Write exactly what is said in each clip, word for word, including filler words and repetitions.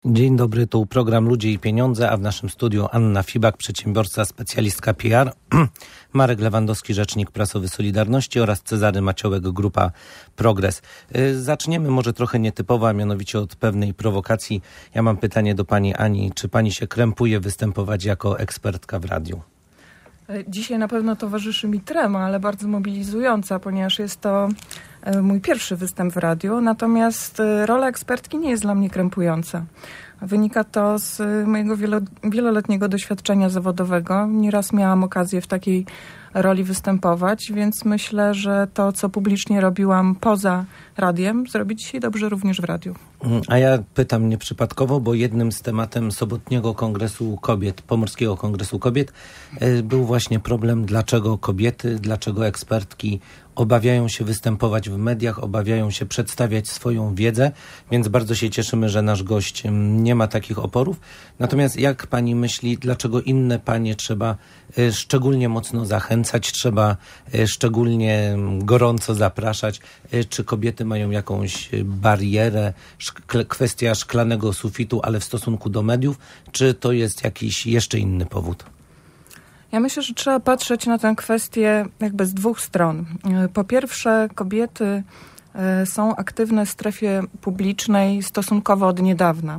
Dzień dobry, tu program Ludzie i Pieniądze, a w naszym studiu Anna Fibak, przedsiębiorca, specjalistka P R, Marek Lewandowski, rzecznik prasowy Solidarności oraz Cezary Maciołek, Grupa Progres. Zaczniemy może trochę nietypowo, a mianowicie od pewnej prowokacji. Ja mam pytanie do pani Ani. Czy pani się krępuje występować jako ekspertka w radiu? Dzisiaj na pewno towarzyszy mi trema, ale bardzo mobilizująca, ponieważ jest to mój pierwszy występ w radiu, natomiast rola ekspertki nie jest dla mnie krępująca. Wynika to z mojego wielo, wieloletniego doświadczenia zawodowego. Nieraz miałam okazję w takiej roli występować, więc myślę, że to, co publicznie robiłam poza radiem, zrobi dzisiaj dobrze również w radiu. A ja pytam nieprzypadkowo, bo jednym z tematem sobotniego Kongresu Kobiet, Pomorskiego Kongresu Kobiet, był właśnie problem, dlaczego kobiety, dlaczego ekspertki obawiają się występować w mediach, obawiają się przedstawiać swoją wiedzę, więc bardzo się cieszymy, że nasz gość nie ma takich oporów. Natomiast jak pani myśli, dlaczego inne panie trzeba szczególnie mocno zachęcać, trzeba szczególnie gorąco zapraszać? Czy kobiety mają jakąś barierę, szkle, kwestia szklanego sufitu, ale w stosunku do mediów, czy to jest jakiś jeszcze inny powód? Ja myślę, że trzeba patrzeć na tę kwestię jakby z dwóch stron. Po pierwsze, kobiety są aktywne w strefie publicznej stosunkowo od niedawna.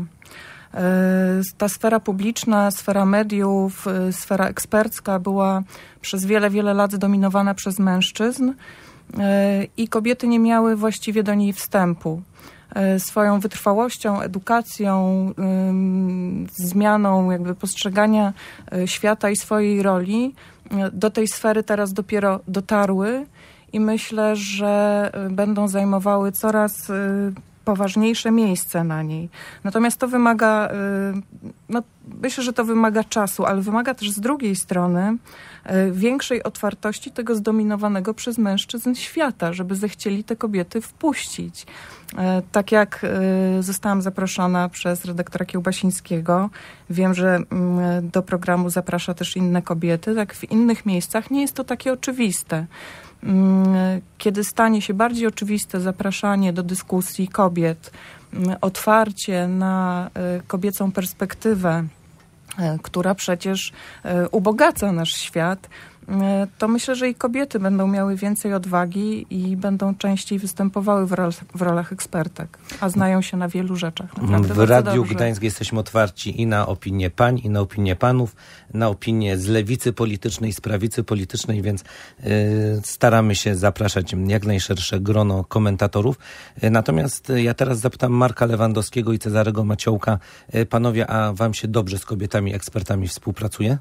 Ta sfera publiczna, sfera mediów, sfera ekspercka była przez wiele, wiele lat zdominowana przez mężczyzn i kobiety nie miały właściwie do niej wstępu. Swoją wytrwałością, edukacją, zmianą jakby postrzegania świata i swojej roli do tej sfery teraz dopiero dotarły i myślę, że będą zajmowały coraz poważniejsze miejsce na niej. Natomiast to wymaga, no myślę, że to wymaga czasu, ale wymaga też z drugiej strony większej otwartości tego zdominowanego przez mężczyzn świata, żeby zechcieli te kobiety wpuścić. Tak jak zostałam zaproszona przez redaktora Kiełbasińskiego, wiem, że do programu zaprasza też inne kobiety, tak w innych miejscach nie jest to takie oczywiste. Kiedy stanie się bardziej oczywiste zapraszanie do dyskusji kobiet, otwarcie na kobiecą perspektywę, która przecież ubogaca nasz świat, to myślę, że i kobiety będą miały więcej odwagi i będą częściej występowały w, rol, w rolach ekspertek, a znają się na wielu rzeczach. Naprawdę w Radiu Gdańsk jesteśmy otwarci i na opinie pań, i na opinie panów, na opinie z lewicy politycznej, z prawicy politycznej, więc y, staramy się zapraszać jak najszersze grono komentatorów. Y, natomiast ja teraz zapytam Marka Lewandowskiego i Cezarego Maciołka. Y, panowie, a wam się dobrze z kobietami, ekspertami współpracuje?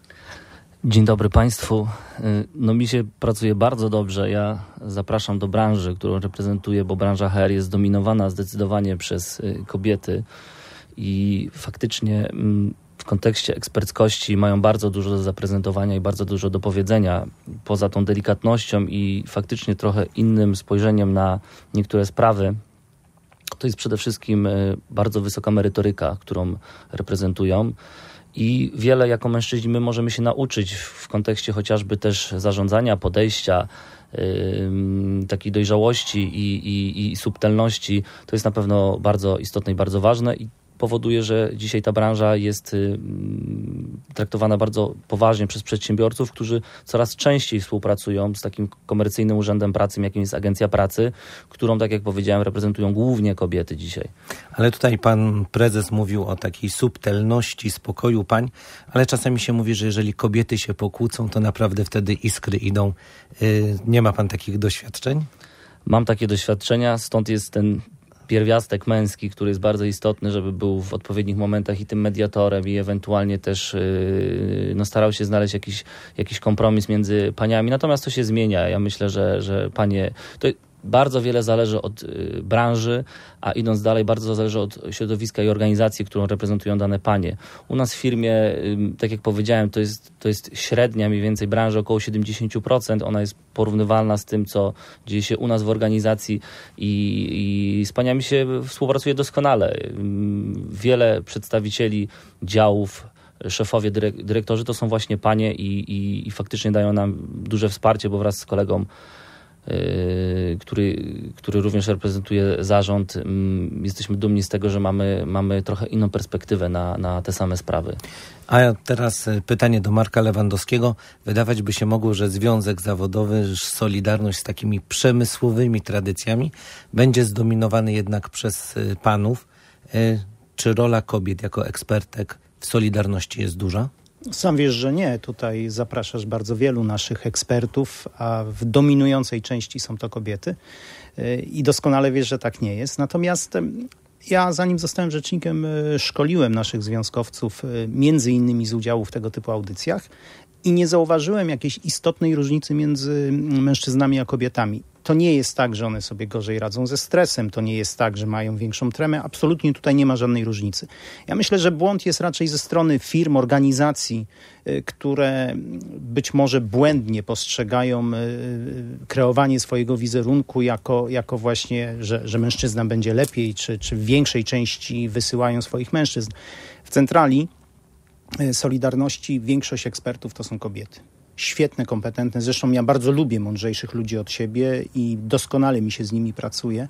Dzień dobry Państwu. No mi się pracuje bardzo dobrze. Ja zapraszam do branży, którą reprezentuję, bo branża H R jest zdominowana zdecydowanie przez kobiety i faktycznie w kontekście eksperckości mają bardzo dużo do zaprezentowania i bardzo dużo do powiedzenia. Poza tą delikatnością i faktycznie trochę innym spojrzeniem na niektóre sprawy, to jest przede wszystkim bardzo wysoka merytoryka, którą reprezentują. I wiele jako mężczyźni my możemy się nauczyć w kontekście chociażby też zarządzania, podejścia, yy, takiej dojrzałości i, i, i subtelności. To jest na pewno bardzo istotne i bardzo ważne i powoduje, że dzisiaj ta branża jest yy, traktowana bardzo poważnie przez przedsiębiorców, którzy coraz częściej współpracują z takim komercyjnym urzędem pracy, jakim jest Agencja Pracy, którą, tak jak powiedziałem, reprezentują głównie kobiety dzisiaj. Ale tutaj pan prezes mówił o takiej subtelności, spokoju pań, ale czasami się mówi, że jeżeli kobiety się pokłócą, to naprawdę wtedy iskry idą. Yy, nie ma pan takich doświadczeń? Mam takie doświadczenia, stąd jest ten pierwiastek męski, który jest bardzo istotny, żeby był w odpowiednich momentach i tym mediatorem i ewentualnie też yy, no, starał się znaleźć jakiś, jakiś kompromis między paniami. Natomiast to się zmienia. Ja myślę, że, że panie... To bardzo wiele zależy od y, branży, a idąc dalej, bardzo zależy od środowiska i organizacji, którą reprezentują dane panie. U nas w firmie, y, tak jak powiedziałem, to jest, to jest średnia mniej więcej branży, około siedemdziesiąt procent. Ona jest porównywalna z tym, co dzieje się u nas w organizacji i, i z paniami się współpracuje doskonale. Y, wiele przedstawicieli działów, szefowie, dyrek- dyrektorzy to są właśnie panie i, i, i faktycznie dają nam duże wsparcie, bo wraz z kolegą który, który również reprezentuje zarząd. Jesteśmy dumni z tego, że mamy, mamy trochę inną perspektywę na, na te same sprawy. A teraz pytanie do Marka Lewandowskiego. Wydawać by się mogło, że związek zawodowy, Solidarność z takimi przemysłowymi tradycjami będzie zdominowany jednak przez panów. Czy rola kobiet jako ekspertek w Solidarności jest duża? Sam wiesz, że nie. Tutaj zapraszasz bardzo wielu naszych ekspertów, a w dominującej części są to kobiety. I doskonale wiesz, że tak nie jest. Natomiast ja, zanim zostałem rzecznikiem, szkoliłem naszych związkowców między innymi z udziału w tego typu audycjach i nie zauważyłem jakiejś istotnej różnicy między mężczyznami a kobietami. To nie jest tak, że one sobie gorzej radzą ze stresem, to nie jest tak, że mają większą tremę. Absolutnie tutaj nie ma żadnej różnicy. Ja myślę, że błąd jest raczej ze strony firm, organizacji, które być może błędnie postrzegają kreowanie swojego wizerunku jako, jako właśnie, że, że mężczyzna będzie lepiej, czy, czy w większej części wysyłają swoich mężczyzn. W centrali Solidarności większość ekspertów to są kobiety. Świetne, kompetentne. Zresztą ja bardzo lubię mądrzejszych ludzi od siebie i doskonale mi się z nimi pracuje.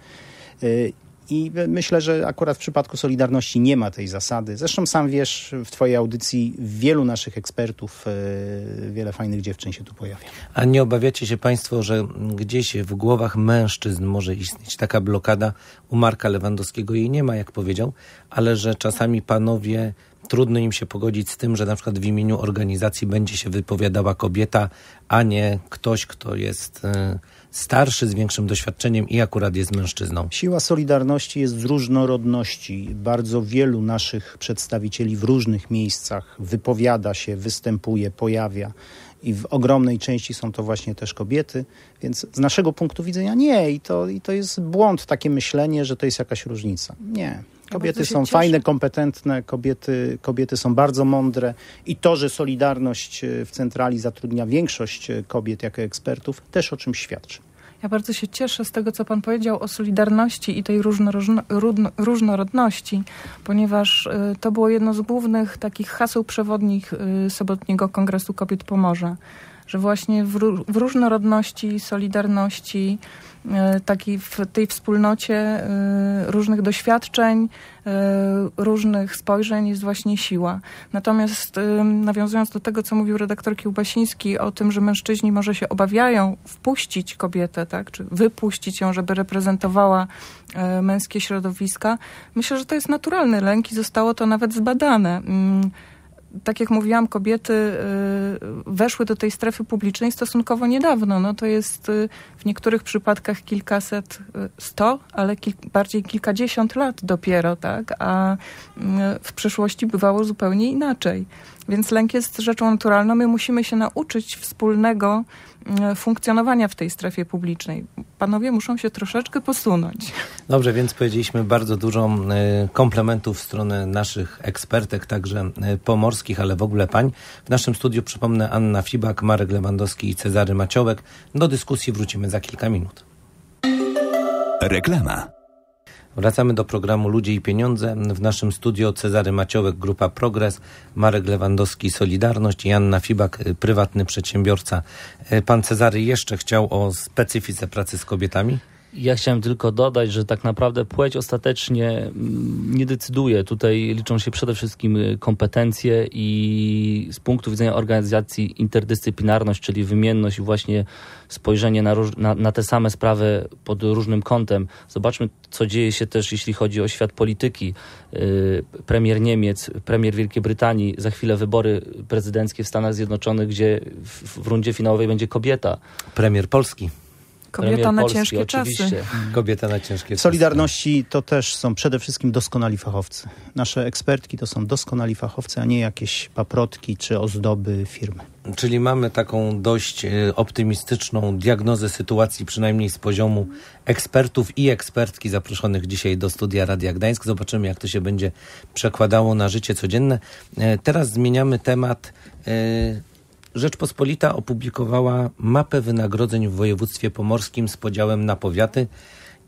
I myślę, że akurat w przypadku Solidarności nie ma tej zasady. Zresztą sam wiesz, w twojej audycji wielu naszych ekspertów, wiele fajnych dziewczyn się tu pojawia. A nie obawiacie się państwo, że gdzieś w głowach mężczyzn może istnieć taka blokada? U Marka Lewandowskiego jej nie ma, jak powiedział, ale że czasami panowie trudno im się pogodzić z tym, że na przykład w imieniu organizacji będzie się wypowiadała kobieta, a nie ktoś, kto jest starszy, z większym doświadczeniem i akurat jest mężczyzną. Siła Solidarności jest z różnorodności. Bardzo wielu naszych przedstawicieli w różnych miejscach wypowiada się, występuje, pojawia. I w ogromnej części są to właśnie też kobiety, więc z naszego punktu widzenia nie. I to, i to jest błąd, takie myślenie, że to jest jakaś różnica. Nie. Kobiety są cieszę. fajne, kompetentne, kobiety, kobiety są bardzo mądre i to, że Solidarność w centrali zatrudnia większość kobiet jako ekspertów, też o czymś świadczy. Ja bardzo się cieszę z tego, co pan powiedział o Solidarności i tej różnorodno, różnorodności, ponieważ y, to było jedno z głównych takich haseł przewodnich y, sobotniego Kongresu Kobiet Pomorza, że właśnie w, w różnorodności, solidarności, y, takiej w tej wspólnocie y, różnych doświadczeń, y, różnych spojrzeń jest właśnie siła. Natomiast y, nawiązując do tego, co mówił redaktor Kiełbasiński o tym, że mężczyźni może się obawiają wpuścić kobietę, tak, czy wypuścić ją, żeby reprezentowała y, męskie środowiska, myślę, że to jest naturalny lęk i zostało to nawet zbadane. Y, Tak jak mówiłam, kobiety y, weszły do tej strefy publicznej stosunkowo niedawno. No to jest y, w niektórych przypadkach kilkaset, y, sto, ale kil, bardziej kilkadziesiąt lat dopiero, tak? A y, w przeszłości bywało zupełnie inaczej. Więc lęk jest rzeczą naturalną. My musimy się nauczyć wspólnego y, funkcjonowania w tej strefie publicznej. Panowie muszą się troszeczkę posunąć. Dobrze, więc powiedzieliśmy bardzo dużo y, komplementów w stronę naszych ekspertek, także y, pomorskich, ale w ogóle pań. W naszym studiu, przypomnę, Anna Fibak, Marek Lewandowski i Cezary Maciołek. Do dyskusji wrócimy za kilka minut. Reklama. Wracamy do programu Ludzie i Pieniądze. W naszym studio Cezary Maciołek, Grupa Progres, Marek Lewandowski, Solidarność i Anna Fibak, prywatny przedsiębiorca. Pan Cezary jeszcze chciał o specyfice pracy z kobietami? Ja chciałem tylko dodać, że tak naprawdę płeć ostatecznie nie decyduje. Tutaj liczą się przede wszystkim kompetencje i z punktu widzenia organizacji interdyscyplinarność, czyli wymienność i właśnie spojrzenie na, róż, na, na te same sprawy pod różnym kątem. Zobaczmy, co dzieje się też, jeśli chodzi o świat polityki. Yy, premier Niemiec, premier Wielkiej Brytanii, za chwilę wybory prezydenckie w Stanach Zjednoczonych, gdzie w, w rundzie finałowej będzie kobieta. Premier Polski. Kobieta na Polski, ciężkie oczywiście. czasy. Kobieta na ciężkie czasy. Solidarności to też są przede wszystkim doskonali fachowcy. Nasze ekspertki to są doskonali fachowcy, a nie jakieś paprotki czy ozdoby firmy. Czyli mamy taką dość optymistyczną diagnozę sytuacji, przynajmniej z poziomu ekspertów i ekspertki zaproszonych dzisiaj do studia Radia Gdańsk. Zobaczymy, jak to się będzie przekładało na życie codzienne. Teraz zmieniamy temat. Rzeczpospolita opublikowała mapę wynagrodzeń w województwie pomorskim z podziałem na powiaty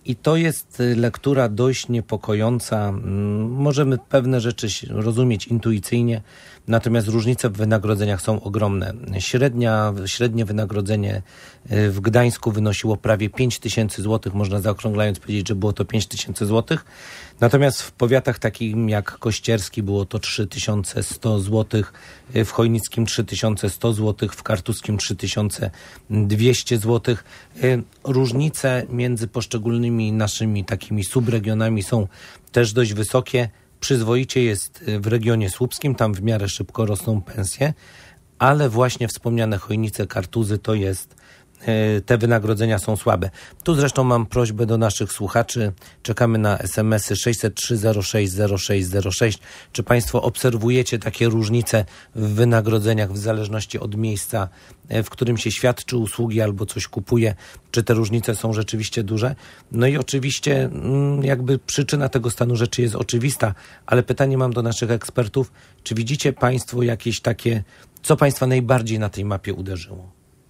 I to jest lektura dość niepokojąca. Możemy pewne rzeczy rozumieć intuicyjnie, natomiast różnice w wynagrodzeniach są ogromne. Średnia, średnie wynagrodzenie w Gdańsku wynosiło prawie pięć tysięcy złotych. Można zaokrąglając powiedzieć, że było to pięć tysięcy złotych. Natomiast w powiatach takich jak Kościerski było to trzy tysiące sto złotych, w Chojnickim trzy tysiące sto złotych, w Kartuskim trzy tysiące dwieście złotych. Różnice między poszczególnymi naszymi takimi subregionami są też dość wysokie. Przyzwoicie jest w regionie słupskim, tam w miarę szybko rosną pensje, ale właśnie wspomniane Chojnice, Kartuzy to jest, te wynagrodzenia są słabe. Tu zresztą mam prośbę do naszych słuchaczy. Czekamy na es em esy sześćset trzy zero sześć zero sześć zero sześć. Czy Państwo obserwujecie takie różnice w wynagrodzeniach w zależności od miejsca, w którym się świadczy usługi albo coś kupuje? Czy te różnice są rzeczywiście duże? No i oczywiście jakby przyczyna tego stanu rzeczy jest oczywista, ale pytanie mam do naszych ekspertów. Czy widzicie Państwo jakieś takie, co Państwa najbardziej na tej mapie uderzyło?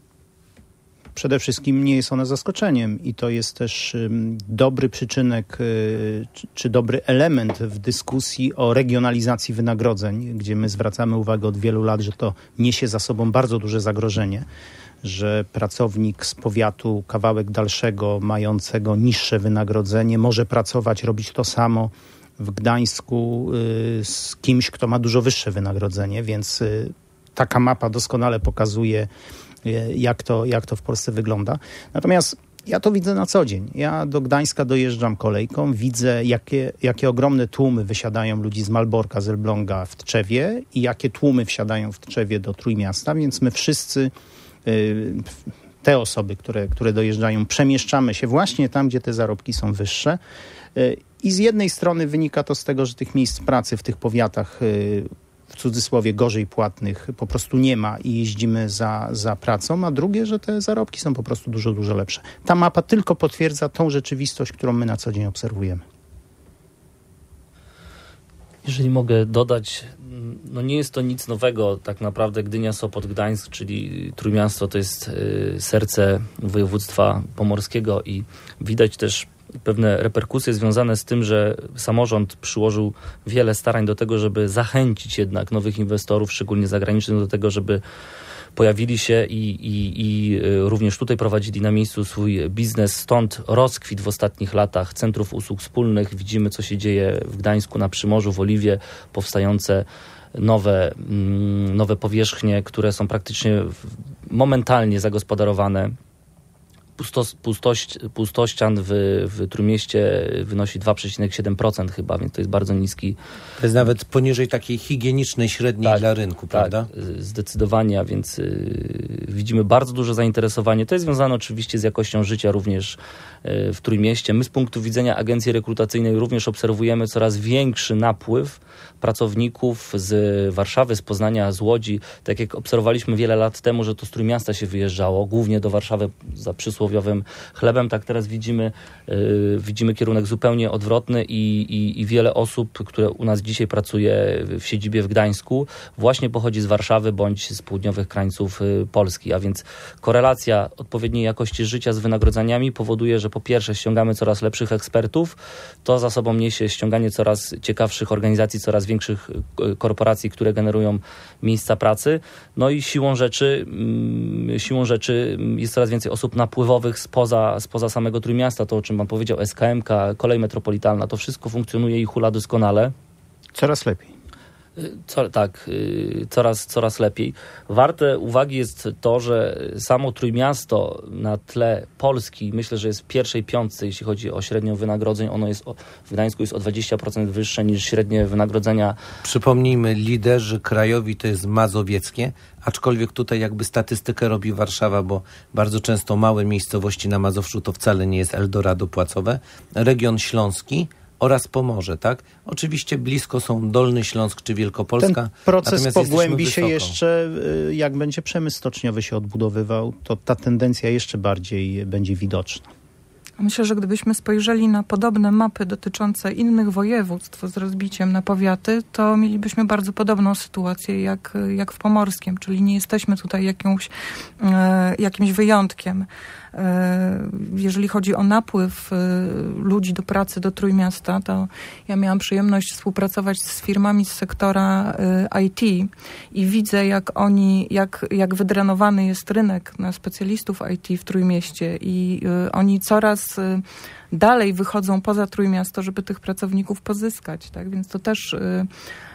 Przede wszystkim nie jest ona zaskoczeniem i to jest też dobry przyczynek czy, czy dobry element w dyskusji o regionalizacji wynagrodzeń, gdzie my zwracamy uwagę od wielu lat, że to niesie za sobą bardzo duże zagrożenie, że pracownik z powiatu kawałek dalszego, mającego niższe wynagrodzenie, może pracować, robić to samo w Gdańsku z kimś, kto ma dużo wyższe wynagrodzenie, więc taka mapa doskonale pokazuje, jak to, jak to w Polsce wygląda. Natomiast ja to widzę na co dzień. Ja do Gdańska dojeżdżam kolejką, widzę jakie, jakie ogromne tłumy wysiadają ludzi z Malborka, z Elbląga w Tczewie i jakie tłumy wsiadają w Tczewie do Trójmiasta, więc my wszyscy, te osoby, które, które dojeżdżają, przemieszczamy się właśnie tam, gdzie te zarobki są wyższe. I z jednej strony wynika to z tego, że tych miejsc pracy w tych powiatach, w cudzysłowie gorzej płatnych, po prostu nie ma i jeździmy za, za pracą, a drugie, że te zarobki są po prostu dużo, dużo lepsze. Ta mapa tylko potwierdza tą rzeczywistość, którą my na co dzień obserwujemy. Jeżeli mogę dodać, no nie jest to nic nowego. Tak naprawdę Gdynia, Sopot, Gdańsk, czyli Trójmiasto, to jest serce województwa pomorskiego i widać też pewne reperkusje związane z tym, że samorząd przyłożył wiele starań do tego, żeby zachęcić jednak nowych inwestorów, szczególnie zagranicznych, do tego, żeby pojawili się i, i, i również tutaj prowadzili na miejscu swój biznes. Stąd rozkwit w ostatnich latach centrów usług wspólnych. Widzimy, co się dzieje w Gdańsku, na Przymorzu, w Oliwie, powstające nowe, nowe powierzchnie, które są praktycznie momentalnie zagospodarowane. Pustos, pustość, pustościan w, w Trójmieście wynosi dwa przecinek siedem procent chyba, więc to jest bardzo niski. To jest nawet poniżej takiej higienicznej średniej tak, dla rynku, prawda? Tak, zdecydowanie, a więc y, widzimy bardzo duże zainteresowanie. To jest związane oczywiście z jakością życia również y, w Trójmieście. My z punktu widzenia agencji rekrutacyjnej również obserwujemy coraz większy napływ pracowników z Warszawy, z Poznania, z Łodzi. Tak jak obserwowaliśmy wiele lat temu, że to z Trójmiasta się wyjeżdżało, głównie do Warszawy za przysłowiowym chlebem, tak teraz widzimy, yy, widzimy kierunek zupełnie odwrotny i, i, i wiele osób, które u nas dzisiaj pracuje w siedzibie w Gdańsku, właśnie pochodzi z Warszawy bądź z południowych krańców yy, Polski, a więc korelacja odpowiedniej jakości życia z wynagrodzeniami powoduje, że po pierwsze ściągamy coraz lepszych ekspertów, to za sobą niesie ściąganie coraz ciekawszych organizacji, coraz większych korporacji, które generują miejsca pracy, no i siłą rzeczy, yy, siłą rzeczy jest coraz więcej osób napływowych spoza, spoza samego Trójmiasta, to o czym pan powiedział, es ka em ka, kolej metropolitalna, to wszystko funkcjonuje i hula doskonale. Coraz lepiej. Co, tak, coraz, coraz lepiej. Warte uwagi jest to, że samo Trójmiasto na tle Polski, myślę, że jest w pierwszej piątce, jeśli chodzi o średnią wynagrodzeń. Ono jest o, w Gdańsku jest o dwadzieścia procent wyższe niż średnie wynagrodzenia. Przypomnijmy, liderzy krajowi to jest mazowieckie, aczkolwiek tutaj jakby statystykę robi Warszawa, bo bardzo często małe miejscowości na Mazowszu to wcale nie jest Eldorado płacowe. Region śląski oraz Pomorze, tak? Oczywiście blisko są Dolny Śląsk czy Wielkopolska. Ten proces pogłębi się jeszcze, jak będzie przemysł stoczniowy się odbudowywał, to ta tendencja jeszcze bardziej będzie widoczna. Myślę, że gdybyśmy spojrzeli na podobne mapy dotyczące innych województw z rozbiciem na powiaty, to mielibyśmy bardzo podobną sytuację jak, jak w Pomorskiem, czyli nie jesteśmy tutaj jakimś, e, jakimś wyjątkiem. E, jeżeli chodzi o napływ e, ludzi do pracy do Trójmiasta, to ja miałam przyjemność współpracować z firmami z sektora e, I T i widzę, jak oni, jak, jak wydrenowany jest rynek na specjalistów I T w Trójmieście i e, oni coraz e, dalej wychodzą poza Trójmiasto, żeby tych pracowników pozyskać, tak? Więc to też e,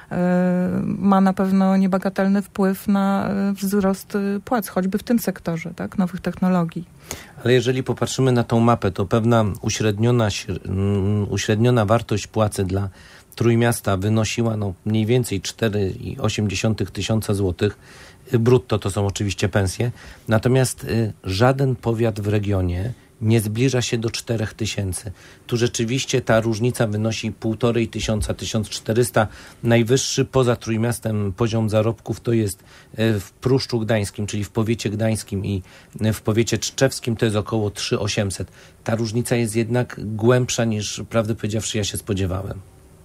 ma na pewno niebagatelny wpływ na wzrost płac, choćby w tym sektorze, tak, nowych technologii. Ale jeżeli popatrzymy na tą mapę, to pewna uśredniona, uśredniona wartość płacy dla Trójmiasta wynosiła no, mniej więcej cztery i osiem dziesiątych tysiąca złotych. Brutto to są oczywiście pensje. Natomiast y, żaden powiat w regionie nie zbliża się do czterech tysięcy. Tu rzeczywiście ta różnica wynosi półtorej tysiąca, tysiąc czterysta. Najwyższy poza Trójmiastem poziom zarobków to jest w Pruszczu Gdańskim, czyli w powiecie gdańskim i w powiecie tczewskim to jest około trzy tysiące osiemset. Ta różnica jest jednak głębsza niż, prawdę powiedziawszy, ja się spodziewałem.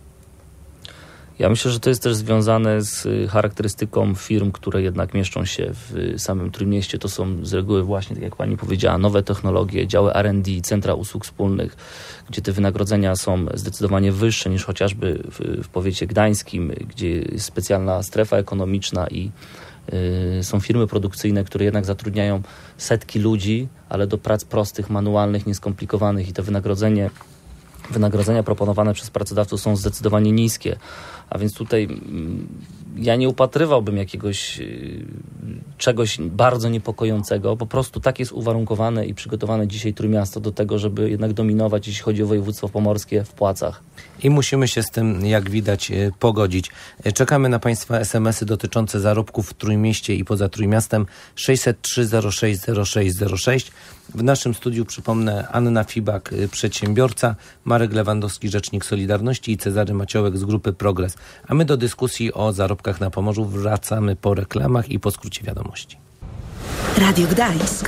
Ja myślę, że to jest też związane z charakterystyką firm, które jednak mieszczą się w samym Trójmieście. To są z reguły właśnie, tak jak pani powiedziała, nowe technologie, działy R and D, centra usług wspólnych, gdzie te wynagrodzenia są zdecydowanie wyższe niż chociażby w, w powiecie gdańskim, gdzie jest specjalna strefa ekonomiczna i y, są firmy produkcyjne, które jednak zatrudniają setki ludzi, ale do prac prostych, manualnych, nieskomplikowanych i to wynagrodzenie Wynagrodzenia proponowane przez pracodawców są zdecydowanie niskie, a więc tutaj ja nie upatrywałbym jakiegoś czegoś bardzo niepokojącego. Po prostu tak jest uwarunkowane i przygotowane dzisiaj Trójmiasto do tego, żeby jednak dominować, jeśli chodzi o województwo pomorskie, w płacach. I musimy się z tym, jak widać, pogodzić. Czekamy na Państwa es em esy dotyczące zarobków w Trójmieście i poza Trójmiastem sześćset trzy zero sześć zero sześć zero sześć. W naszym studiu, przypomnę, Anna Fibak, przedsiębiorca, Marek Lewandowski, rzecznik Solidarności i Cezary Maciołek z grupy Progres. A my do dyskusji o zarobkach na Pomorzu wracamy po reklamach i po skrócie wiadomości. Radio Gdańsk.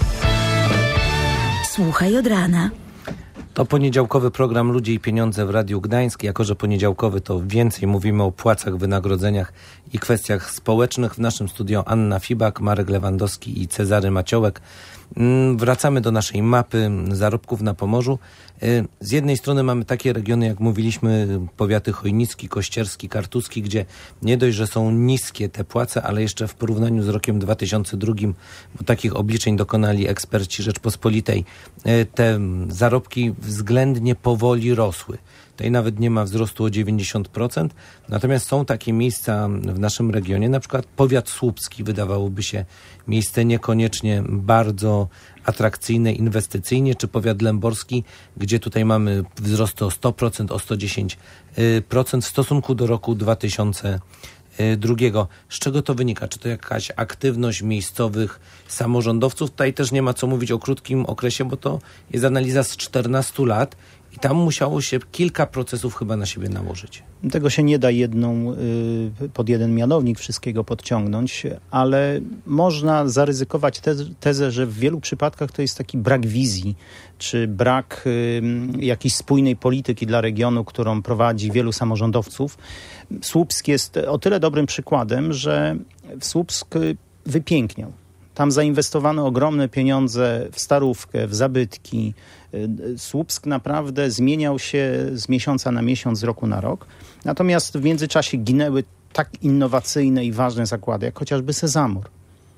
Słuchaj od rana. To poniedziałkowy program Ludzie i Pieniądze w Radiu Gdańsk. Jako że poniedziałkowy, to więcej mówimy o płacach, wynagrodzeniach i kwestiach społecznych. W naszym studiu Anna Fibak, Marek Lewandowski i Cezary Maciołek. Wracamy do naszej mapy zarobków na Pomorzu. Z jednej strony mamy takie regiony, jak mówiliśmy, powiaty chojnicki, kościerski, kartuski, gdzie nie dość, że są niskie te płace, ale jeszcze w porównaniu z rokiem dwa tysiące drugim, bo takich obliczeń dokonali eksperci Rzeczpospolitej, te zarobki względnie powoli rosły. Tutaj nawet nie ma wzrostu o dziewięćdziesiąt procent. Natomiast są takie miejsca w naszym regionie, na przykład powiat słupski, wydawałoby się miejsce niekoniecznie bardzo atrakcyjne inwestycyjnie, czy powiat lęborski, gdzie tutaj mamy wzrosty o sto procent, o sto dziesięć procent w stosunku do roku dwa tysiące drugiego. Z czego to wynika? Czy to jakaś aktywność miejscowych samorządowców? Tutaj też nie ma co mówić o krótkim okresie, bo to jest analiza z czternastu lat i tam musiało się kilka procesów chyba na siebie nałożyć. Tego się nie da jedną, pod jeden mianownik wszystkiego podciągnąć, ale można zaryzykować tezę, że w wielu przypadkach to jest taki brak wizji, czy brak jakiejś spójnej polityki dla regionu, którą prowadzi wielu samorządowców. Słupsk jest o tyle dobrym przykładem, że w Słupsk wypiękniał. Tam zainwestowano ogromne pieniądze w starówkę, w zabytki. Słupsk naprawdę zmieniał się z miesiąca na miesiąc, z roku na rok. Natomiast w międzyczasie ginęły tak innowacyjne i ważne zakłady, jak chociażby Sezamor.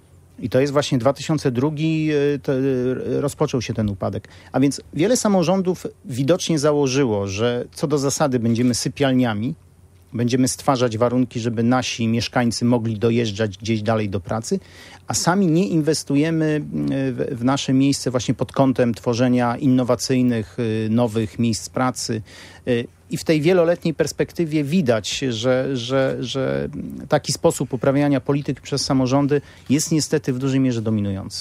I to jest właśnie dwa tysiące drugi, to rozpoczął się ten upadek. A więc wiele samorządów widocznie założyło, że co do zasady będziemy sypialniami, będziemy stwarzać warunki, żeby nasi mieszkańcy mogli dojeżdżać gdzieś dalej do pracy, a sami nie inwestujemy w, w nasze miejsce właśnie pod kątem tworzenia innowacyjnych, nowych miejsc pracy. I w tej wieloletniej perspektywie widać, że, że, że taki sposób uprawiania polityki przez samorządy jest niestety w dużej mierze dominujący.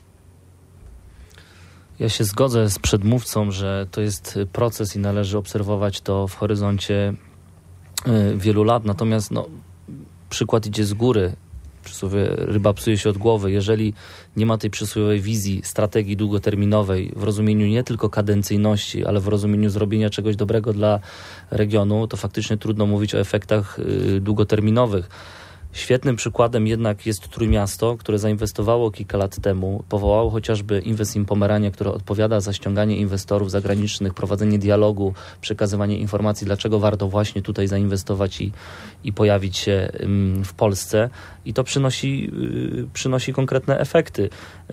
Ja się zgodzę z przedmówcą, że to jest proces i należy obserwować to w horyzoncie wielu lat, natomiast no, przykład idzie z góry. przysłowie ryba psuje się od głowy. Jeżeli nie ma tej przysłowiowej wizji, strategii długoterminowej w rozumieniu nie tylko kadencyjności, ale w rozumieniu zrobienia czegoś dobrego dla regionu, to faktycznie trudno mówić o efektach y, długoterminowych. Świetnym przykładem jednak jest Trójmiasto, które zainwestowało kilka lat temu, powołało chociażby Invest in Pomerania, które odpowiada za ściąganie inwestorów zagranicznych, prowadzenie dialogu, przekazywanie informacji, dlaczego warto właśnie tutaj zainwestować i, i pojawić się w Polsce. I to przynosi, przynosi konkretne efekty.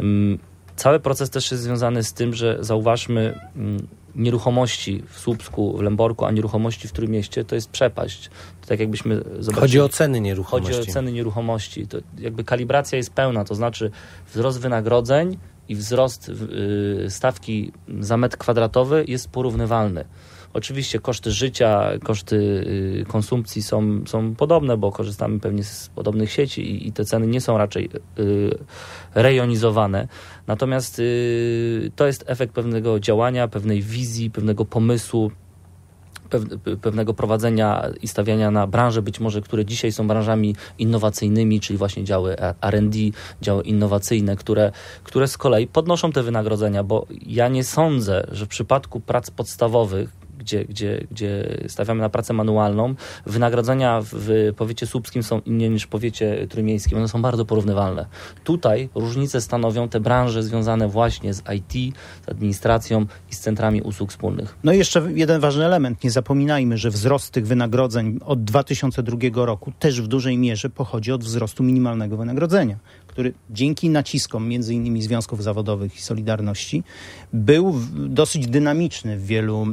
Cały proces też jest związany z tym, że zauważmy, nieruchomości w Słupsku, w Lęborku, a nieruchomości w Trójmieście to jest przepaść. To tak jakbyśmy zobaczyli. Chodzi o ceny nieruchomości. Chodzi o ceny nieruchomości. To jakby kalibracja jest pełna, to znaczy wzrost wynagrodzeń i wzrost yy, stawki za metr kwadratowy jest porównywalny. Oczywiście koszty życia, koszty y, konsumpcji są, są podobne, bo korzystamy pewnie z podobnych sieci i, i te ceny nie są raczej y, rejonizowane. Natomiast y, to jest efekt pewnego działania, pewnej wizji, pewnego pomysłu, pew, pewnego prowadzenia i stawiania na branże, być może, które dzisiaj są branżami innowacyjnymi, czyli właśnie działy R and D, działy innowacyjne, które, które z kolei podnoszą te wynagrodzenia, bo ja nie sądzę, że w przypadku prac podstawowych, Gdzie, gdzie, gdzie stawiamy na pracę manualną, wynagrodzenia w powiecie słupskim są inne niż w powiecie trójmiejskim. One są bardzo porównywalne. Tutaj różnice stanowią te branże związane właśnie z I T, z administracją i z centrami usług wspólnych. No i jeszcze jeden ważny element. Nie zapominajmy, że wzrost tych wynagrodzeń od dwa tysiące drugiego roku też w dużej mierze pochodzi od wzrostu minimalnego wynagrodzenia, który dzięki naciskom między innymi związków zawodowych i Solidarności był dosyć dynamiczny w wielu,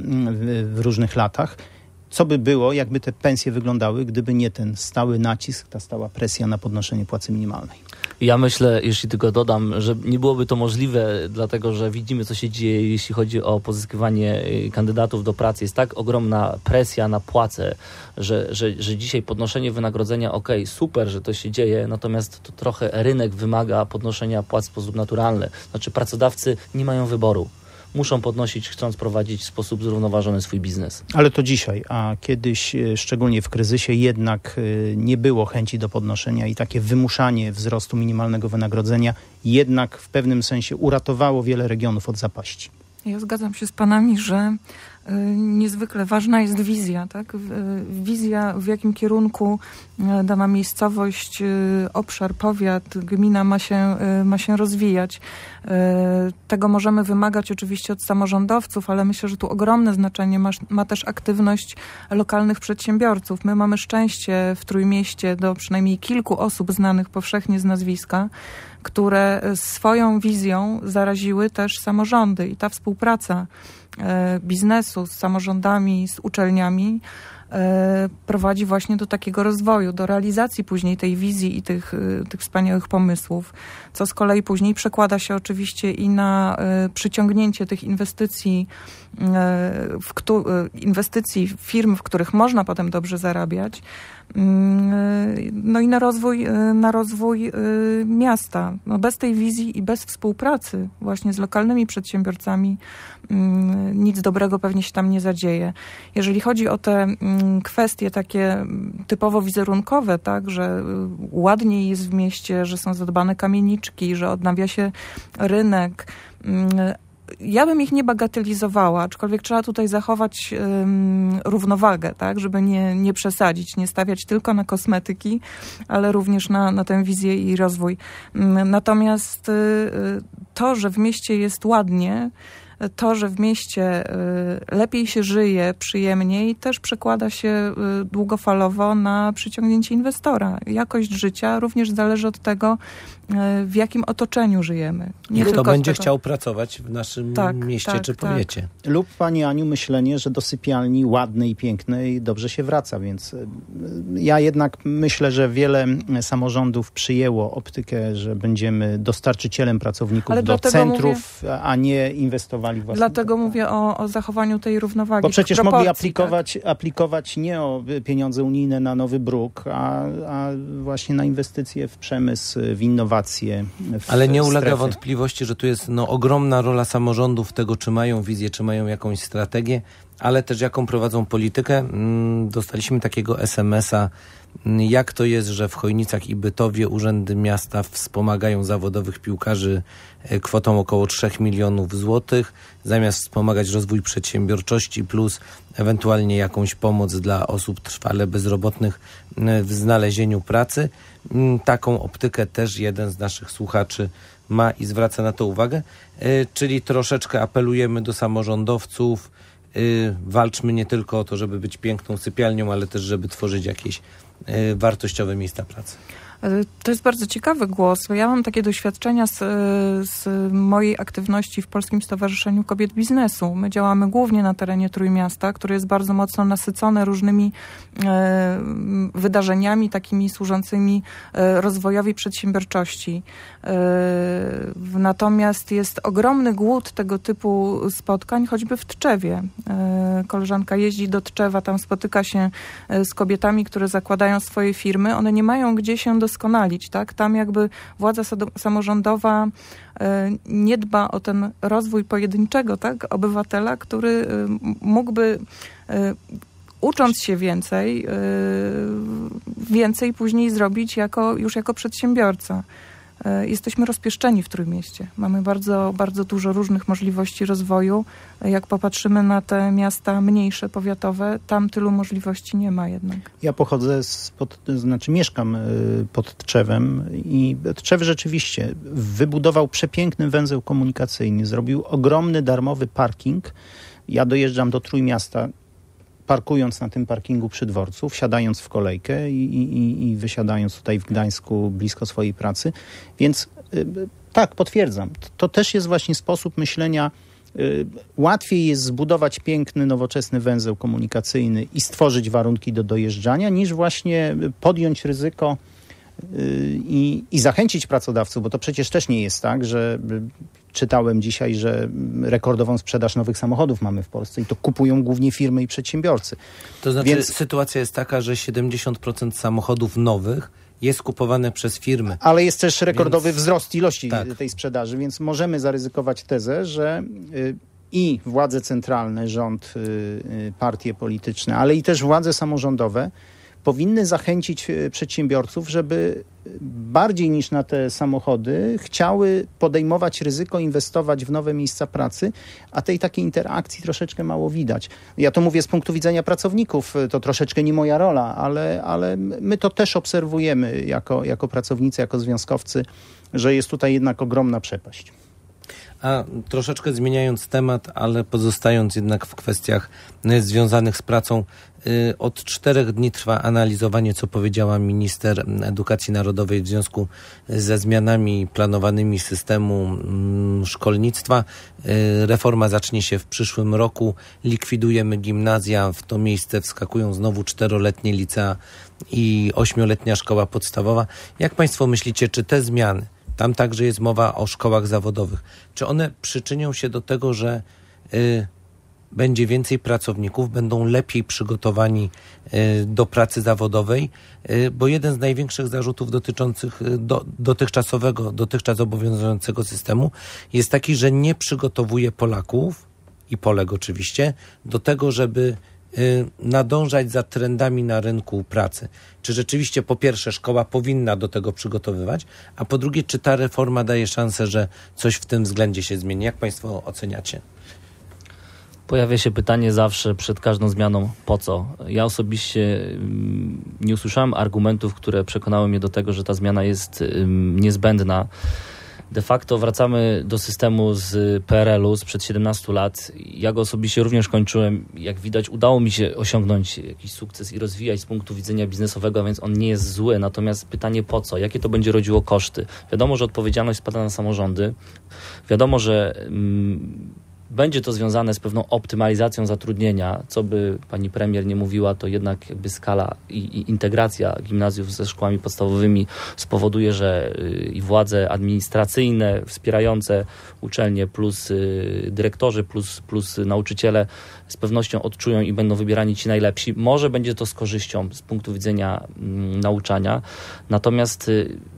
w różnych latach. Co by było, jakby te pensje wyglądały, gdyby nie ten stały nacisk, ta stała presja na podnoszenie płacy minimalnej? Ja myślę, jeśli tylko dodam, że nie byłoby to możliwe, dlatego że widzimy, co się dzieje, jeśli chodzi o pozyskiwanie kandydatów do pracy. Jest tak ogromna presja na płacę, że, że, że dzisiaj podnoszenie wynagrodzenia, okej, okay, super, że to się dzieje, natomiast to trochę rynek wymaga podnoszenia płac w sposób naturalny. Znaczy pracodawcy nie mają wyboru. Muszą podnosić, chcąc prowadzić w sposób zrównoważony swój biznes. Ale to dzisiaj, a kiedyś, szczególnie w kryzysie, jednak nie było chęci do podnoszenia i takie wymuszanie wzrostu minimalnego wynagrodzenia jednak w pewnym sensie uratowało wiele regionów od zapaści. Ja zgadzam się z panami, że y, niezwykle ważna jest wizja, tak? Y, wizja, w jakim kierunku y, dana miejscowość, y, obszar, powiat, gmina ma się, y, ma się rozwijać. Y, tego możemy wymagać oczywiście od samorządowców, ale myślę, że tu ogromne znaczenie ma, ma też aktywność lokalnych przedsiębiorców. My mamy szczęście w Trójmieście do przynajmniej kilku osób znanych powszechnie z nazwiska, które swoją wizją zaraziły też samorządy i ta współpraca e, biznesu z samorządami, z uczelniami e, prowadzi właśnie do takiego rozwoju, do realizacji później tej wizji i tych, e, tych wspaniałych pomysłów, co z kolei później przekłada się oczywiście i na e, przyciągnięcie tych inwestycji, e, w któ- inwestycji firm, w których można potem dobrze zarabiać. No i na rozwój, na rozwój miasta. No bez tej wizji i bez współpracy właśnie z lokalnymi przedsiębiorcami nic dobrego pewnie się tam nie zadzieje. Jeżeli chodzi o te kwestie takie typowo wizerunkowe, tak, że ładniej jest w mieście, że są zadbane kamieniczki, że odnawia się rynek, ja bym ich nie bagatelizowała, aczkolwiek trzeba tutaj zachować um, równowagę, tak, żeby nie, nie przesadzić, nie stawiać tylko na kosmetyki, ale również na, na tę wizję i rozwój. Natomiast y, to, że w mieście jest ładnie, to, że w mieście y, lepiej się żyje, przyjemniej, też przekłada się y, długofalowo na przyciągnięcie inwestora. Jakość życia również zależy od tego, y, w jakim otoczeniu żyjemy. Nie Kto będzie tego... chciał pracować w naszym tak, mieście tak, czy tak. powiecie. Lub, Pani Aniu, myślenie, że do sypialni ładnej, pięknej dobrze się wraca, więc y, ja jednak myślę, że wiele samorządów przyjęło optykę, że będziemy dostarczycielem pracowników Ale do centrów, mówię... a nie inwestowali. Dlatego mówię o, o zachowaniu tej równowagi. Bo przecież mogli aplikować, tak? aplikować nie o pieniądze unijne na nowy bruk, a, a właśnie na inwestycje w przemysł, w innowacje. W Ale nie ulega strefy. wątpliwości, że tu jest no, ogromna rola samorządów tego, czy mają wizję, czy mają jakąś strategię, ale też jaką prowadzą politykę. Dostaliśmy takiego es em es a Jak to jest, że w Chojnicach i Bytowie urzędy miasta wspomagają zawodowych piłkarzy kwotą około trzech milionów złotych, zamiast wspomagać rozwój przedsiębiorczości plus ewentualnie jakąś pomoc dla osób trwale bezrobotnych w znalezieniu pracy. Taką optykę też jeden z naszych słuchaczy ma i zwraca na to uwagę, czyli troszeczkę apelujemy do samorządowców, walczmy nie tylko o to, żeby być piękną sypialnią, ale też, żeby tworzyć jakieś wartościowe miejsca pracy. To jest bardzo ciekawy głos. Ja mam takie doświadczenia z, z mojej aktywności w Polskim Stowarzyszeniu Kobiet Biznesu. My działamy głównie na terenie Trójmiasta, które jest bardzo mocno nasycone różnymi e, wydarzeniami takimi służącymi e, rozwojowi przedsiębiorczości. E, natomiast jest ogromny głód tego typu spotkań, choćby w Tczewie. E, koleżanka jeździ do Tczewa, tam spotyka się z kobietami, które zakładają swoje firmy. One nie mają gdzie się doskonalić, tak? Tam jakby władza samorządowa nie dba o ten rozwój pojedynczego, tak? Obywatela, który mógłby, ucząc się więcej, więcej później zrobić jako, już jako przedsiębiorca. Jesteśmy rozpieszczeni w Trójmieście. Mamy bardzo, bardzo dużo różnych możliwości rozwoju. Jak popatrzymy na te miasta mniejsze, powiatowe, tam tylu możliwości nie ma jednak. Ja pochodzę, spod, znaczy mieszkam pod Tczewem i Tczew rzeczywiście wybudował przepiękny węzeł komunikacyjny, zrobił ogromny darmowy parking. Ja dojeżdżam do Trójmiasta, parkując na tym parkingu przy dworcu, wsiadając w kolejkę i, i, i wysiadając tutaj w Gdańsku blisko swojej pracy. Więc y, tak, potwierdzam. To też jest właśnie sposób myślenia. Y, łatwiej jest zbudować piękny, nowoczesny węzeł komunikacyjny i stworzyć warunki do dojeżdżania, niż właśnie podjąć ryzyko I, i zachęcić pracodawców, bo to przecież też nie jest tak, że czytałem dzisiaj, że rekordową sprzedaż nowych samochodów mamy w Polsce i to kupują głównie firmy i przedsiębiorcy. To znaczy Więc sytuacja jest taka, że siedemdziesiąt procent samochodów nowych jest kupowane przez firmy. Ale jest też rekordowy więc, wzrost ilości tak. tej sprzedaży, więc możemy zaryzykować tezę, że y, i władze centralne, rząd, y, y, partie polityczne, ale i też władze samorządowe powinny zachęcić przedsiębiorców, żeby bardziej niż na te samochody chciały podejmować ryzyko, inwestować w nowe miejsca pracy, a tej takiej interakcji troszeczkę mało widać. Ja to mówię z punktu widzenia pracowników, to troszeczkę nie moja rola, ale, ale my to też obserwujemy jako, jako pracownicy, jako związkowcy, że jest tutaj jednak ogromna przepaść. A troszeczkę zmieniając temat, ale pozostając jednak w kwestiach y, związanych z pracą, y, od czterech dni trwa analizowanie, co powiedziała minister edukacji narodowej w związku ze zmianami planowanymi systemu y, szkolnictwa. Y, reforma zacznie się w przyszłym roku. Likwidujemy gimnazja, w to miejsce wskakują znowu czteroletnie licea i ośmioletnia szkoła podstawowa. Jak Państwo myślicie, czy te zmiany, tam także jest mowa o szkołach zawodowych, czy one przyczynią się do tego, że y, będzie więcej pracowników, będą lepiej przygotowani y, do pracy zawodowej, y, bo jeden z największych zarzutów dotyczących do, dotychczasowego, dotychczas obowiązującego systemu jest taki, że nie przygotowuje Polaków, i Polek oczywiście, do tego, żeby nadążać za trendami na rynku pracy. Czy rzeczywiście po pierwsze szkoła powinna do tego przygotowywać, a po drugie, czy ta reforma daje szansę, że coś w tym względzie się zmieni? Jak Państwo oceniacie? Pojawia się pytanie zawsze przed każdą zmianą, po co? Ja osobiście nie usłyszałem argumentów, które przekonały mnie do tego, że ta zmiana jest niezbędna. De facto wracamy do systemu z P R L u sprzed siedemnastu lat. Ja go osobiście również kończyłem. Jak widać, udało mi się osiągnąć jakiś sukces i rozwijać z punktu widzenia biznesowego, więc on nie jest zły. Natomiast pytanie po co? Jakie to będzie rodziło koszty? Wiadomo, że odpowiedzialność spada na samorządy. Wiadomo, że mm, będzie to związane z pewną optymalizacją zatrudnienia, co by pani premier nie mówiła, to jednak jakby skala i, i integracja gimnazjów ze szkołami podstawowymi spowoduje, że y, i władze administracyjne wspierające uczelnie plus y, dyrektorzy plus, plus nauczyciele z pewnością odczują i będą wybierani ci najlepsi. Może będzie to z korzyścią z punktu widzenia y, nauczania, natomiast y,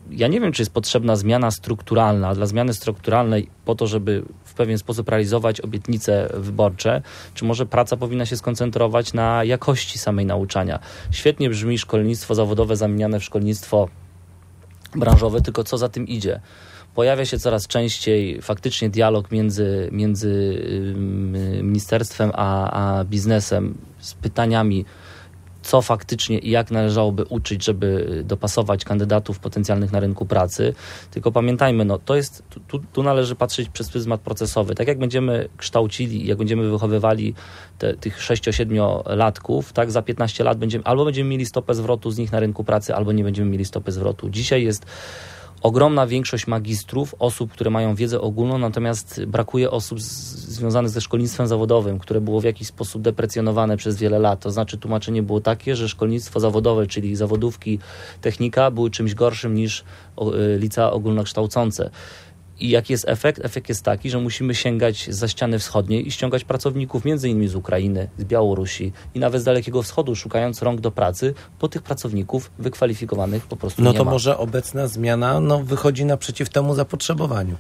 ja nie wiem, czy jest potrzebna zmiana strukturalna, a dla zmiany strukturalnej po to, żeby w pewien sposób realizować obietnice wyborcze, czy może praca powinna się skoncentrować na jakości samej nauczania. Świetnie brzmi szkolnictwo zawodowe zamieniane w szkolnictwo branżowe, tylko co za tym idzie? Pojawia się coraz częściej faktycznie dialog między, między ministerstwem a, a biznesem z pytaniami, co faktycznie i jak należałoby uczyć, żeby dopasować kandydatów potencjalnych na rynku pracy. Tylko pamiętajmy, no to jest, tu, tu należy patrzeć przez pryzmat procesowy. Tak jak będziemy kształcili, jak będziemy wychowywali te, tych sześcio-siedmiolatków, tak za piętnaście lat będziemy, albo będziemy mieli stopę zwrotu z nich na rynku pracy, albo nie będziemy mieli stopy zwrotu. Dzisiaj jest ogromna większość magistrów, osób, które mają wiedzę ogólną, natomiast brakuje osób z, związanych ze szkolnictwem zawodowym, które było w jakiś sposób deprecjonowane przez wiele lat. To znaczy tłumaczenie było takie, że szkolnictwo zawodowe, czyli zawodówki, technika, były czymś gorszym niż o, y, licea ogólnokształcące. I jaki jest efekt? Efekt jest taki, że musimy sięgać za ściany wschodniej i ściągać pracowników między innymi z Ukrainy, z Białorusi i nawet z Dalekiego Wschodu, szukając rąk do pracy, bo tych pracowników wykwalifikowanych po prostu no nie ma. No to może obecna zmiana no, wychodzi naprzeciw temu zapotrzebowaniu.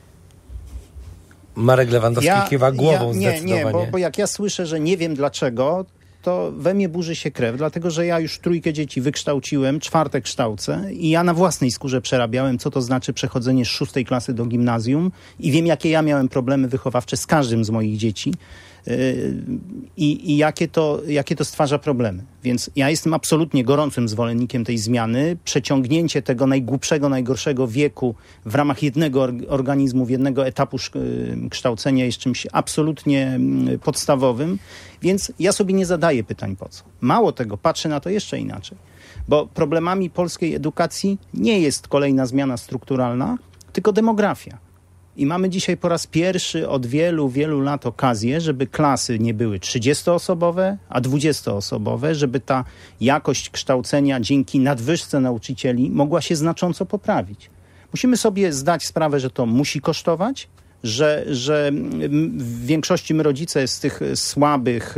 Marek Lewandowski ja, kiwa głową ja, nie, zdecydowanie. Nie, bo, bo jak ja słyszę, że nie wiem dlaczego, to we mnie burzy się krew, dlatego że ja już trójkę dzieci wykształciłem, czwarte kształcę i ja na własnej skórze przerabiałem, co to znaczy przechodzenie z szóstej klasy do gimnazjum i wiem, jakie ja miałem problemy wychowawcze z każdym z moich dzieci yy, i, i jakie to, jakie to stwarza problemy. Więc ja jestem absolutnie gorącym zwolennikiem tej zmiany. Przeciągnięcie tego najgłupszego, najgorszego wieku w ramach jednego organizmu, w jednego etapu kształcenia jest czymś absolutnie podstawowym. Więc ja sobie nie zadaję pytań po co. Mało tego, patrzę na to jeszcze inaczej. Bo problemami polskiej edukacji nie jest kolejna zmiana strukturalna, tylko demografia. I mamy dzisiaj po raz pierwszy od wielu, wielu lat okazję, żeby klasy nie były trzydziestoosobowe, a dwudziestoosobowe, żeby ta jakość kształcenia dzięki nadwyżce nauczycieli mogła się znacząco poprawić. Musimy sobie zdać sprawę, że to musi kosztować, że, że w większości my rodzice z tych słabych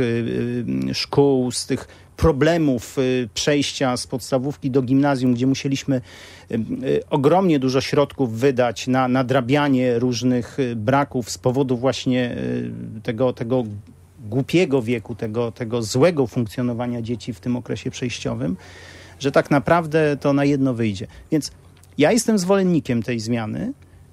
szkół, z tych problemów przejścia z podstawówki do gimnazjum, gdzie musieliśmy ogromnie dużo środków wydać na nadrabianie różnych braków z powodu właśnie tego, tego głupiego wieku, tego, tego złego funkcjonowania dzieci w tym okresie przejściowym, że tak naprawdę to na jedno wyjdzie. Więc ja jestem zwolennikiem tej zmiany.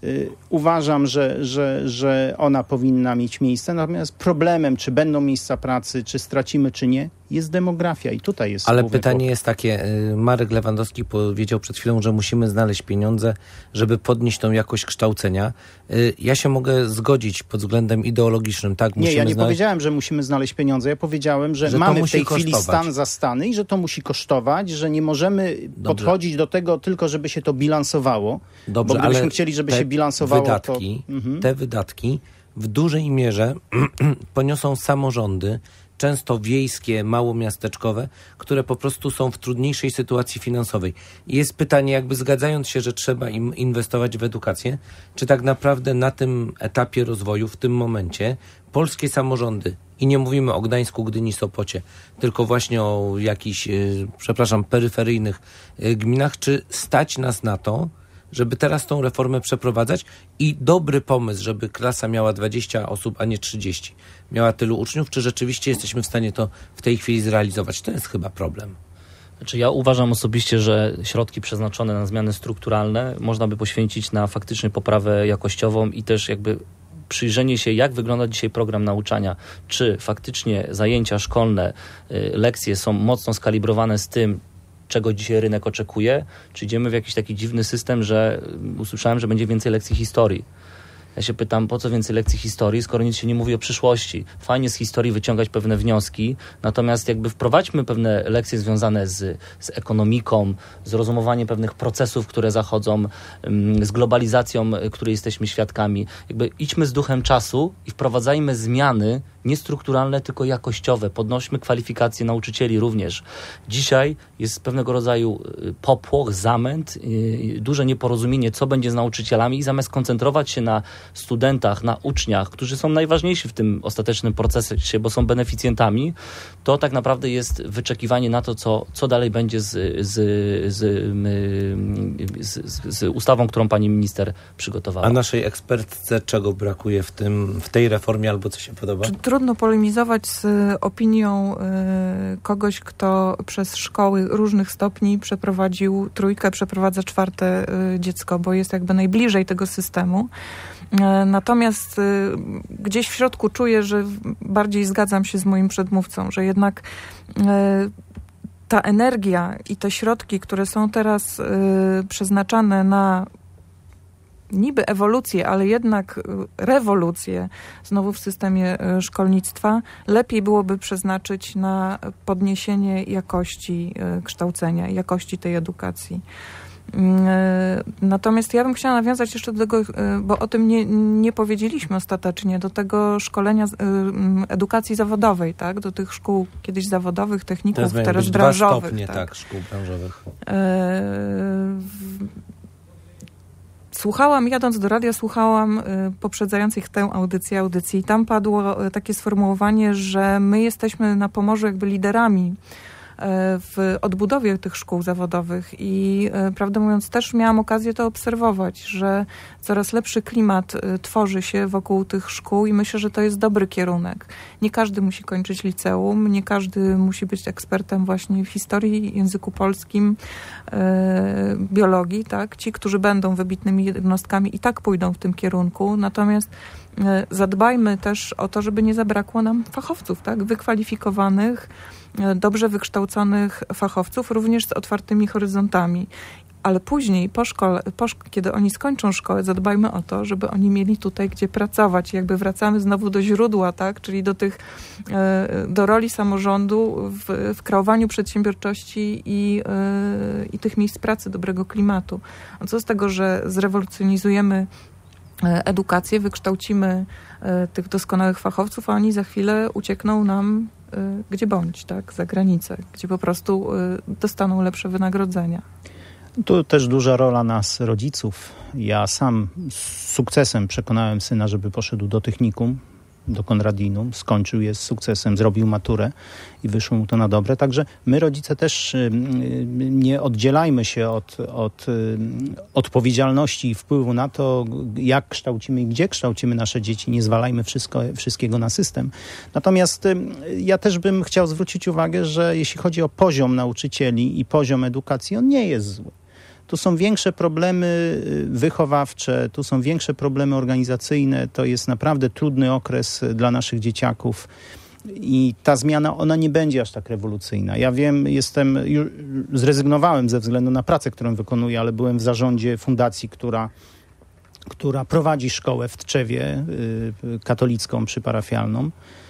Uważam, że, że, że ona powinna mieć miejsce, natomiast problemem, czy będą miejsca pracy, czy stracimy, czy nie, jest demografia i tutaj jest... Ale pytanie kłopot. Jest takie, Marek Lewandowski powiedział przed chwilą, że musimy znaleźć pieniądze, żeby podnieść tą jakość kształcenia. Ja się mogę zgodzić pod względem ideologicznym, tak? Nie, musimy ja nie znaleźć... powiedziałem, że musimy znaleźć pieniądze, ja powiedziałem, że, że mamy w tej kosztować. chwili stan za stany i że to musi kosztować, że nie możemy Dobrze. podchodzić do tego tylko, żeby się to bilansowało, Dobrze, bo gdybyśmy ale chcieli, żeby się bilansowało, wydatki, to... Mhm. Te wydatki w dużej mierze poniosą samorządy, często wiejskie, małomiasteczkowe, które po prostu są w trudniejszej sytuacji finansowej. I jest pytanie, jakby zgadzając się, że trzeba im inwestować w edukację, czy tak naprawdę na tym etapie rozwoju, w tym momencie, polskie samorządy, i nie mówimy o Gdańsku, Gdyni, Sopocie, tylko właśnie o jakichś, przepraszam, peryferyjnych gminach, czy stać nas na to, żeby teraz tą reformę przeprowadzać i dobry pomysł, żeby klasa miała dwadzieścia osób, a nie trzydzieści, miała tylu uczniów, czy rzeczywiście jesteśmy w stanie to w tej chwili zrealizować? To jest chyba problem. Znaczy ja uważam osobiście, że środki przeznaczone na zmiany strukturalne można by poświęcić na faktycznie poprawę jakościową i też jakby przyjrzenie się, jak wygląda dzisiaj program nauczania. Czy faktycznie zajęcia szkolne, lekcje są mocno skalibrowane z tym, czego dzisiaj rynek oczekuje, czy idziemy w jakiś taki dziwny system, że usłyszałem, że będzie więcej lekcji historii. Ja się pytam, po co więcej lekcji historii, skoro nic się nie mówi o przyszłości. Fajnie z historii wyciągać pewne wnioski, natomiast jakby wprowadźmy pewne lekcje związane z, z ekonomiką, z rozumowaniem pewnych procesów, które zachodzą, z globalizacją, której jesteśmy świadkami. Jakby idźmy z duchem czasu i wprowadzajmy zmiany nie strukturalne, tylko jakościowe. Podnośmy kwalifikacje nauczycieli również. Dzisiaj jest pewnego rodzaju popłoch, zamęt, duże nieporozumienie, co będzie z nauczycielami i zamiast koncentrować się na studentach, na uczniach, którzy są najważniejsi w tym ostatecznym procesie, bo są beneficjentami, to tak naprawdę jest wyczekiwanie na to, co, co dalej będzie z, z, z, z, z, z ustawą, którą pani minister przygotowała. A naszej ekspertce czego brakuje w tym, w tej reformie, albo co się podoba? Trudno polemizować z opinią y, kogoś, kto przez szkoły różnych stopni przeprowadził trójkę, przeprowadza czwarte y, dziecko, bo jest jakby najbliżej tego systemu. Y, natomiast y, gdzieś w środku czuję, że bardziej zgadzam się z moim przedmówcą, że jednak y, ta energia i te środki, które są teraz y, przeznaczane na niby ewolucję, ale jednak rewolucję znowu w systemie szkolnictwa, lepiej byłoby przeznaczyć na podniesienie jakości kształcenia, jakości tej edukacji. Natomiast ja bym chciała nawiązać jeszcze do tego, bo o tym nie, nie powiedzieliśmy ostatecznie, do tego szkolenia edukacji zawodowej, tak? Do tych szkół kiedyś zawodowych, techników, teraz, teraz branżowych. Dwa stopnie, tak, tak, szkół branżowych. Słuchałam, jadąc do radia, słuchałam y, poprzedzających tę audycję, audycji i tam padło y, takie sformułowanie, że my jesteśmy na Pomorzu jakby liderami y, w odbudowie tych szkół zawodowych i y, prawdę mówiąc też miałam okazję to obserwować, że coraz lepszy klimat y, tworzy się wokół tych szkół i myślę, że to jest dobry kierunek. Nie każdy musi kończyć liceum, nie każdy musi być ekspertem właśnie w historii, języku polskim, biologii, tak? Ci, którzy będą wybitnymi jednostkami i tak pójdą w tym kierunku, natomiast zadbajmy też o to, żeby nie zabrakło nam fachowców, tak? Wykwalifikowanych, dobrze wykształconych fachowców, również z otwartymi horyzontami. Ale później, po szkole, po szko- kiedy oni skończą szkołę, zadbajmy o to, żeby oni mieli tutaj gdzie pracować. Jakby wracamy znowu do źródła, tak? Czyli do tych, do roli samorządu w, w kreowaniu przedsiębiorczości i, i tych miejsc pracy, dobrego klimatu. A co z tego, że zrewolucjonizujemy edukację, wykształcimy tych doskonałych fachowców, a oni za chwilę uciekną nam gdzie bądź, tak? Za granicę, gdzie po prostu dostaną lepsze wynagrodzenia. Tu też duża rola nas, rodziców. Ja sam z sukcesem przekonałem syna, żeby poszedł do technikum, do Konradinum, skończył je z sukcesem, zrobił maturę i wyszło mu to na dobre. Także my, rodzice, też nie oddzielajmy się od, od odpowiedzialności i wpływu na to, jak kształcimy i gdzie kształcimy nasze dzieci. Nie zwalajmy wszystko, wszystkiego na system. Natomiast ja też bym chciał zwrócić uwagę, że jeśli chodzi o poziom nauczycieli i poziom edukacji, on nie jest zły. Tu są większe problemy wychowawcze, tu są większe problemy organizacyjne. To jest naprawdę trudny okres dla naszych dzieciaków i ta zmiana, ona nie będzie aż tak rewolucyjna. Ja wiem, jestem, już zrezygnowałem ze względu na pracę, którą wykonuję, ale byłem w zarządzie fundacji, która, która prowadzi szkołę w Tczewie, katolicką, przyparafialną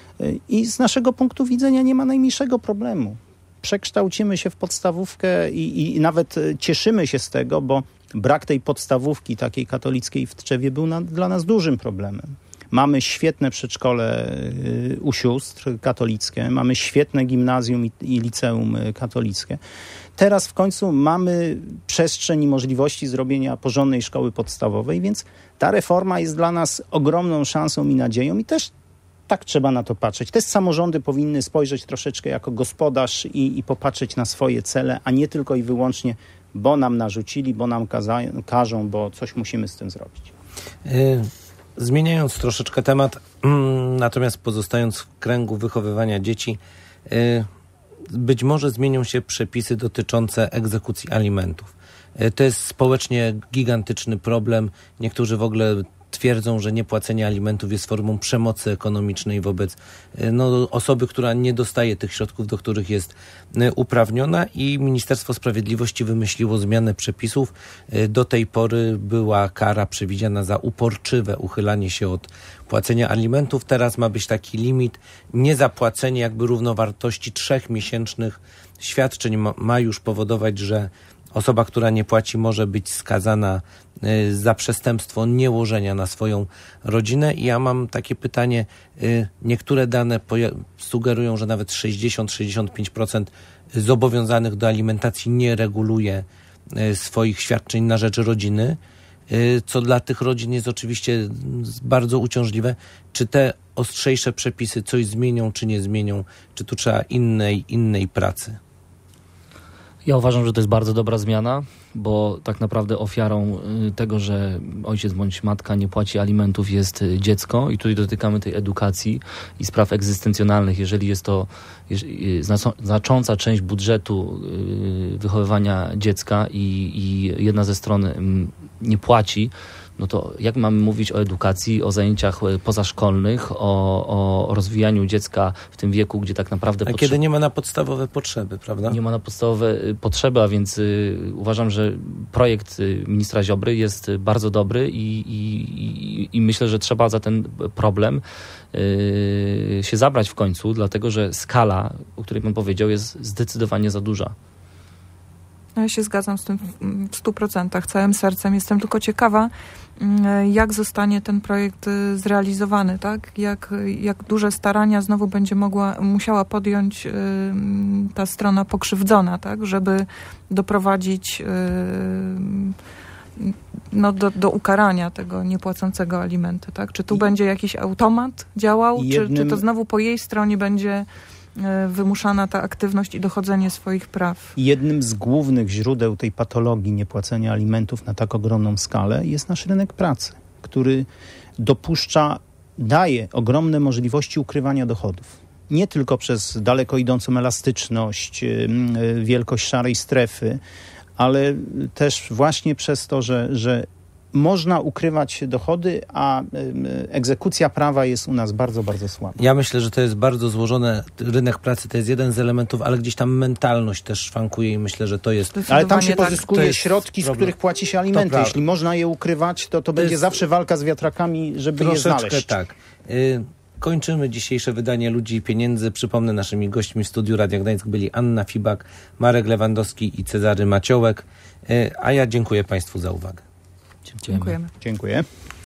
i z naszego punktu widzenia nie ma najmniejszego problemu. Przekształcimy się w podstawówkę i, i nawet cieszymy się z tego, bo brak tej podstawówki takiej katolickiej w Tczewie był na, dla nas dużym problemem. Mamy świetne przedszkole y, u sióstr katolickie, mamy świetne gimnazjum i, i liceum katolickie. Teraz w końcu mamy przestrzeń i możliwości zrobienia porządnej szkoły podstawowej, więc ta reforma jest dla nas ogromną szansą i nadzieją i też tak trzeba na to patrzeć. Też samorządy powinny spojrzeć troszeczkę jako gospodarz i, i popatrzeć na swoje cele, a nie tylko i wyłącznie, bo nam narzucili, bo nam kaza- każą, bo coś musimy z tym zrobić. Yy, zmieniając troszeczkę temat, mm, natomiast pozostając w kręgu wychowywania dzieci, yy, być może zmienią się przepisy dotyczące egzekucji alimentów. Yy, to jest społecznie gigantyczny problem. Niektórzy w ogóle twierdzą, że niepłacenie alimentów jest formą przemocy ekonomicznej wobec no, osoby, która nie dostaje tych środków, do których jest uprawniona i Ministerstwo Sprawiedliwości wymyśliło zmianę przepisów. Do tej pory była kara przewidziana za uporczywe uchylanie się od płacenia alimentów. Teraz ma być taki limit, niezapłacenie jakby równowartości trzech miesięcznych świadczeń ma, ma już powodować, że osoba, która nie płaci, może być skazana y, za przestępstwo niełożenia na swoją rodzinę. I ja mam takie pytanie, y, niektóre dane poja- sugerują, że nawet sześćdziesiąt do sześćdziesięciu pięciu procent zobowiązanych do alimentacji nie reguluje y, swoich świadczeń na rzecz rodziny. co dla tych rodzin jest oczywiście bardzo uciążliwe. Czy te ostrzejsze przepisy coś zmienią, czy nie zmienią? Czy tu trzeba innej, innej pracy? Ja uważam, że to jest bardzo dobra zmiana, bo tak naprawdę ofiarą tego, że ojciec bądź matka nie płaci alimentów, jest dziecko i tutaj dotykamy tej edukacji i spraw egzystencjonalnych. Jeżeli jest to znacząca część budżetu wychowywania dziecka i, i jedna ze stron nie płaci, no to jak mamy mówić o edukacji, o zajęciach pozaszkolnych, o, o rozwijaniu dziecka w tym wieku, gdzie tak naprawdę... A potrze- kiedy nie ma na podstawowe potrzeby, prawda? Nie ma na podstawowe potrzeby, a więc y, uważam, że projekt y, ministra Ziobry jest bardzo dobry i, i, i, i myślę, że trzeba za ten problem y, się zabrać w końcu, dlatego że skala, o której pan powiedział, jest zdecydowanie za duża. Ja się zgadzam z tym w stu procentach, całym sercem. Jestem tylko ciekawa, jak zostanie ten projekt zrealizowany, tak? Jak, jak duże starania znowu będzie mogła, musiała podjąć y, ta strona pokrzywdzona, tak? Żeby doprowadzić y, no, do, do ukarania tego niepłacącego alimenty, tak? Czy tu I, będzie jakiś automat działał, jednym... czy, czy to znowu po jej stronie będzie wymuszana ta aktywność i dochodzenie swoich praw. Jednym z głównych źródeł tej patologii niepłacenia alimentów na tak ogromną skalę jest nasz rynek pracy, który dopuszcza, daje ogromne możliwości ukrywania dochodów. Nie tylko przez daleko idącą elastyczność, wielkość szarej strefy, ale też właśnie przez to, że, że można ukrywać dochody, a egzekucja prawa jest u nas bardzo, bardzo słaba. Ja myślę, że to jest bardzo złożone. Rynek pracy to jest jeden z elementów, ale gdzieś tam mentalność też szwankuje i myślę, że to jest... Ale tam się tak, pozyskuje środki, z których płaci się alimenty. Jeśli można je ukrywać, to, to, to będzie jest... zawsze walka z wiatrakami, żeby je znaleźć. tak. Y- Kończymy dzisiejsze wydanie Ludzi i Pieniędzy. Przypomnę, naszymi gośćmi w studiu Radia Gdańsk byli Anna Fibak, Marek Lewandowski i Cezary Maciołek. A ja dziękuję Państwu za uwagę. Dziękujemy. Dziękuję.